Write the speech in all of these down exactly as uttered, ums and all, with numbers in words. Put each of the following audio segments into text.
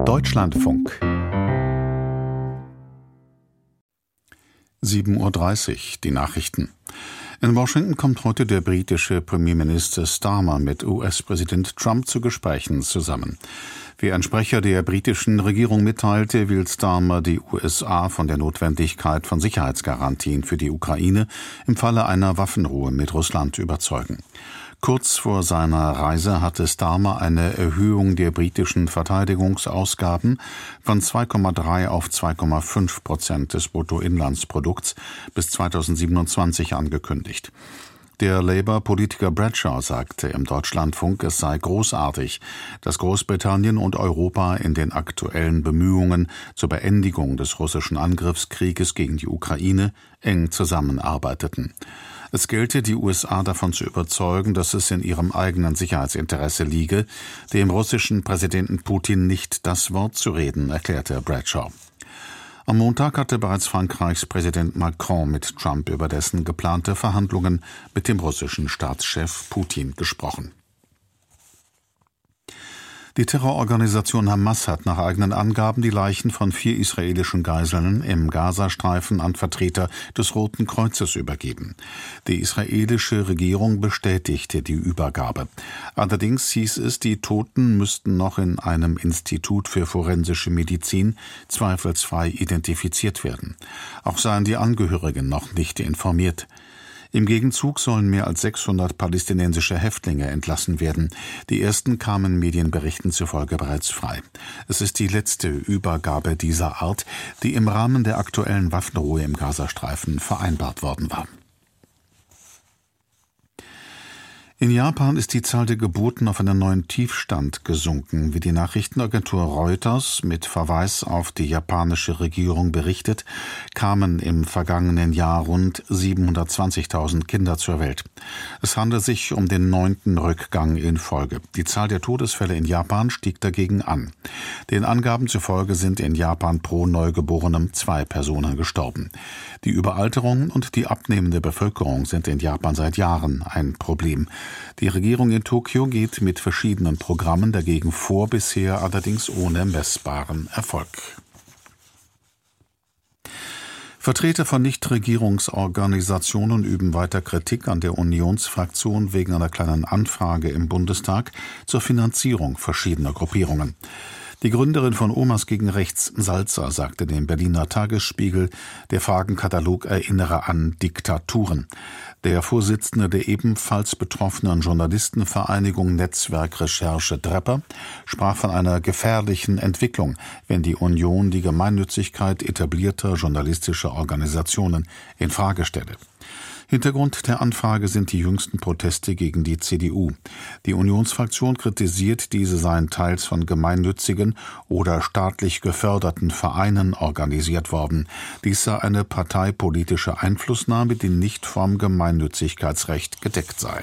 Deutschlandfunk. sieben Uhr dreißig, die Nachrichten. In Washington kommt heute der britische Premierminister Starmer mit U S-Präsident Trump zu Gesprächen zusammen. Wie ein Sprecher der britischen Regierung mitteilte, will Starmer die U S A von der Notwendigkeit von Sicherheitsgarantien für die Ukraine im Falle einer Waffenruhe mit Russland überzeugen. Kurz vor seiner Reise hatte Starmer eine Erhöhung der britischen Verteidigungsausgaben von zwei Komma drei auf zwei Komma fünf Prozent des Bruttoinlandsprodukts bis zweitausendsiebenundzwanzig angekündigt. Der Labour-Politiker Bradshaw sagte im Deutschlandfunk, es sei großartig, dass Großbritannien und Europa in den aktuellen Bemühungen zur Beendigung des russischen Angriffskrieges gegen die Ukraine eng zusammenarbeiteten. Es gelte, die U S A davon zu überzeugen, dass es in ihrem eigenen Sicherheitsinteresse liege, dem russischen Präsidenten Putin nicht das Wort zu reden, erklärte Bradshaw. Am Montag hatte bereits Frankreichs Präsident Macron mit Trump über dessen geplante Verhandlungen mit dem russischen Staatschef Putin gesprochen. Die Terrororganisation Hamas hat nach eigenen Angaben die Leichen von vier israelischen Geiseln im Gazastreifen an Vertreter des Roten Kreuzes übergeben. Die israelische Regierung bestätigte die Übergabe. Allerdings hieß es, die Toten müssten noch in einem Institut für forensische Medizin zweifelsfrei identifiziert werden. Auch seien die Angehörigen noch nicht informiert. Im Gegenzug sollen mehr als sechshundert palästinensische Häftlinge entlassen werden. Die ersten kamen Medienberichten zufolge bereits frei. Es ist die letzte Übergabe dieser Art, die im Rahmen der aktuellen Waffenruhe im Gazastreifen vereinbart worden war. In Japan ist die Zahl der Geburten auf einen neuen Tiefstand gesunken, wie die Nachrichtenagentur Reuters mit Verweis auf die japanische Regierung berichtet, kamen im vergangenen Jahr rund siebenhundertzwanzigtausend Kinder zur Welt. Es handelt sich um den neunten Rückgang in Folge. Die Zahl der Todesfälle in Japan stieg dagegen an. Den Angaben zufolge sind in Japan pro Neugeborenem zwei Personen gestorben. Die Überalterung und die abnehmende Bevölkerung sind in Japan seit Jahren ein Problem. Die Regierung in Tokio geht mit verschiedenen Programmen dagegen vor, bisher allerdings ohne messbaren Erfolg. Vertreter von Nichtregierungsorganisationen üben weiter Kritik an der Unionsfraktion wegen einer kleinen Anfrage im Bundestag zur Finanzierung verschiedener Gruppierungen. Die Gründerin von Omas gegen Rechts, Salzer, sagte dem Berliner Tagesspiegel, der Fragenkatalog erinnere an Diktaturen. Der Vorsitzende der ebenfalls betroffenen Journalistenvereinigung Netzwerk Recherche Drepper sprach von einer gefährlichen Entwicklung, wenn die Union die Gemeinnützigkeit etablierter journalistischer Organisationen in Frage stelle. Hintergrund der Anfrage sind die jüngsten Proteste gegen die C D U. Die Unionsfraktion kritisiert, diese seien teils von gemeinnützigen oder staatlich geförderten Vereinen organisiert worden. Dies sei eine parteipolitische Einflussnahme, die nicht vom Gemeinnützigkeitsrecht gedeckt sei.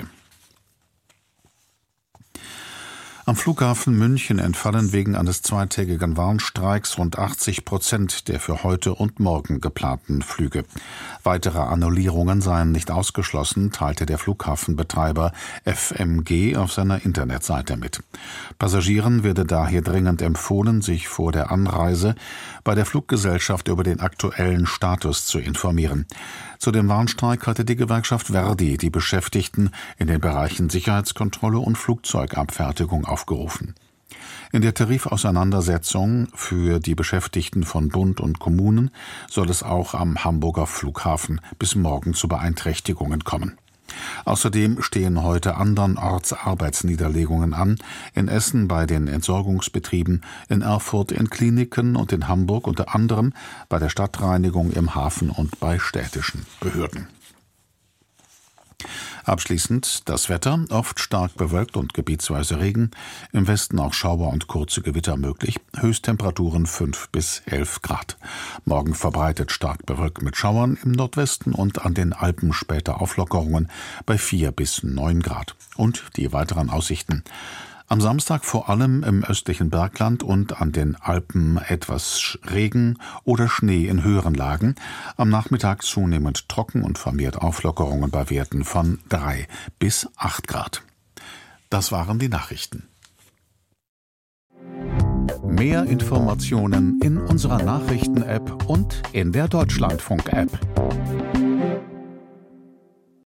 Am Flughafen München entfallen wegen eines zweitägigen Warnstreiks rund achtzig Prozent der für heute und morgen geplanten Flüge. Weitere Annullierungen seien nicht ausgeschlossen, teilte der Flughafenbetreiber F M G auf seiner Internetseite mit. Passagieren werde daher dringend empfohlen, sich vor der Anreise bei der Fluggesellschaft über den aktuellen Status zu informieren. Zu dem Warnstreik hatte die Gewerkschaft Verdi die Beschäftigten in den Bereichen Sicherheitskontrolle und Flugzeugabfertigung aufgerufen. In der Tarifauseinandersetzung für die Beschäftigten von Bund und Kommunen soll es auch am Hamburger Flughafen bis morgen zu Beeinträchtigungen kommen. Außerdem stehen heute andernorts Arbeitsniederlegungen an, in Essen bei den Entsorgungsbetrieben, in Erfurt in Kliniken und in Hamburg unter anderem bei der Stadtreinigung im Hafen und bei städtischen Behörden. Abschließend das Wetter, oft stark bewölkt und gebietsweise Regen, im Westen auch Schauer und kurze Gewitter möglich, Höchsttemperaturen fünf bis elf Grad. Morgen verbreitet stark bewölkt mit Schauern im Nordwesten und an den Alpen später Auflockerungen bei vier bis neun Grad. Und die weiteren Aussichten. Am Samstag vor allem im östlichen Bergland und an den Alpen etwas Regen oder Schnee in höheren Lagen. Am Nachmittag zunehmend trocken und vermehrt Auflockerungen bei Werten von drei bis acht Grad. Das waren die Nachrichten. Mehr Informationen in unserer Nachrichten-App und in der Deutschlandfunk-App.